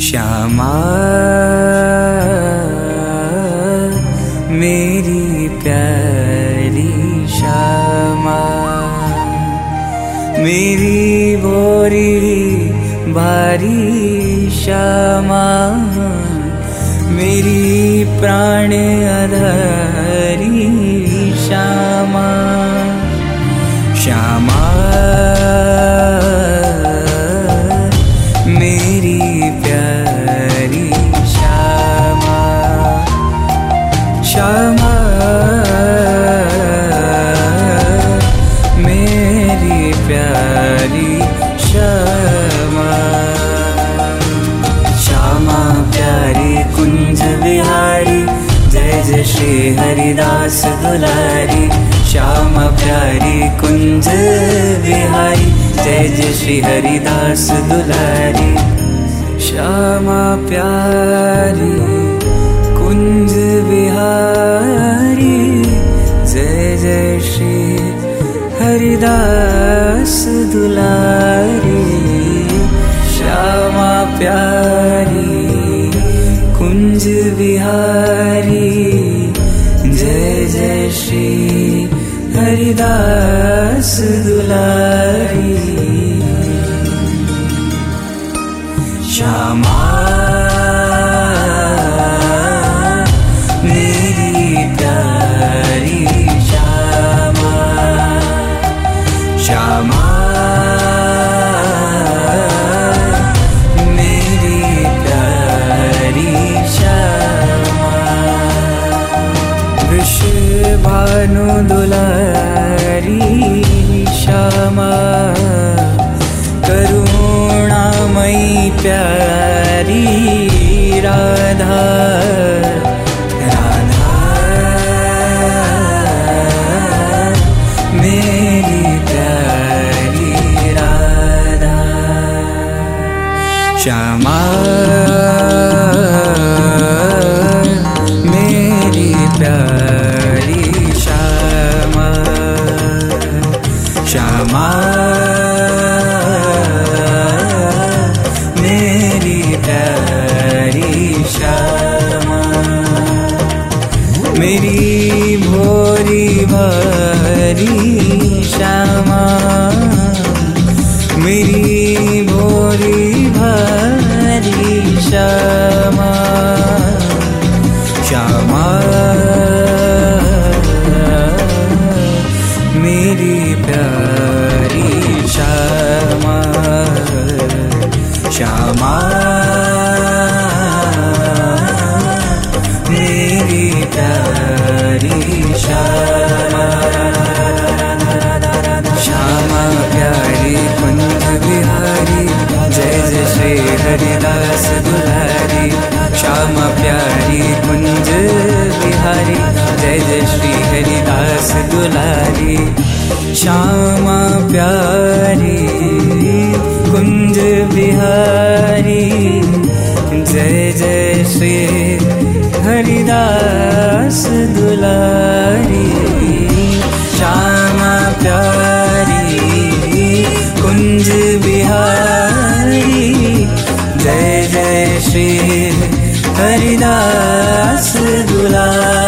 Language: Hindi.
श्यामा मेरी प्यारी श्यामा, मेरी भोरी भारी श्यामा, मेरी प्राण आधारी श्यामा। श्यामा मेरी प्यारी श्यामा, श्यामा मेरी प्यारी श्यामा। श्यामा प्यारी कुंज बिहारी, जय जय श्री हरिदास दुलारी। श्यामा प्यारी कुंज बिहारी, जय जय श्री हरिदास दुलारी। श्यामा प्यारी कुंज बिहारी, जय जय श्री हरिदास दुलारी। श्यामा प्यारी कुंज बिहारी, जय जय श्री हरिदास दुलारी। श्यामा मेरी प्यारी श्यामा, श्यामा मेरी प्यारी श्यामा। वृषभानु दुलारी श्यामा, करुणामयी प्यारी राधा। राधा मेरी प्यारी राधा। श्यामा मेरी प्यारी श्यामा, श्यामा मेरी प्यारी श्यामा। मेरी भोरी भारी श्यामा, मेरी भोरी भारी श्यामा। श्यामा मेरी प्यारी श्यामा, श्यामा मेरी प्यारी श्यामा। श्यामा प्यारी कुंज बिहारी, जय जय श्री हरिदास दुलारी। श्यामा प्यारी कुंज बिहारी, जय जय श्री हरिदास दुलारी। श्यामा प्यारी कुंज बिहारी, जय जय श्री हरिदास दुलारी। श्यामा प्यारी कुंज बिहारी, जय जय श्री हरिदास दुलारी।